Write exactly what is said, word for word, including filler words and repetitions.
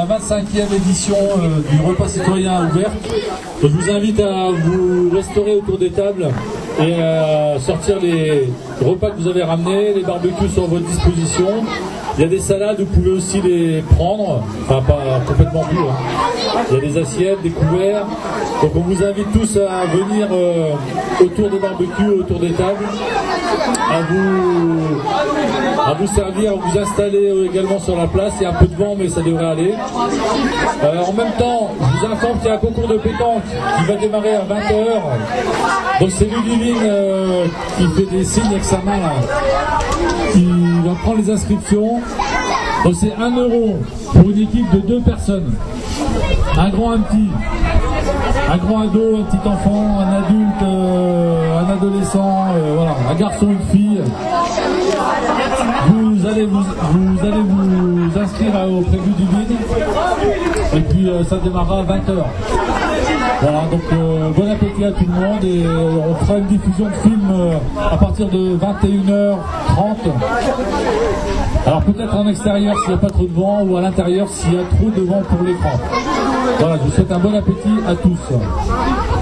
vingt-cinquième édition euh, du repas citoyen ouvert. Je vous invite à vous restaurer autour des tables et à sortir les repas que vous avez ramenés. Les barbecues sont à votre disposition. Il y a des salades, vous pouvez aussi les prendre, enfin pas complètement plus. Hein. Il y a des assiettes, des couverts. Donc on vous invite tous à venir euh, autour des barbecues, autour des tables, à vous, à vous servir, à vous installer également sur la place. Il y a un peu de vent, mais ça devrait aller. Euh, en même temps, je vous informe qu'il y a un concours de pétanque qui va démarrer à vingt heures. Donc c'est Ludivine euh, qui fait des signes avec sa main là, qui va prendre les inscriptions. Donc c'est un euro pour une équipe de deux personnes. Un grand, un petit. Un grand ado, un petit enfant, un adulte, euh, un adolescent, euh, voilà, un garçon, une fille. Vous allez vous, vous allez vous inscrire auprès du Ludivine. Et puis euh, ça démarrera à vingt heures. Voilà, donc euh, bon appétit à tout le monde et euh, on fera une diffusion de film euh, à partir de vingt et une heures trente. Alors peut-être en extérieur s'il n'y a pas trop de vent ou à l'intérieur s'il y a trop de vent pour l'écran. Voilà, je vous souhaite un bon appétit à tous.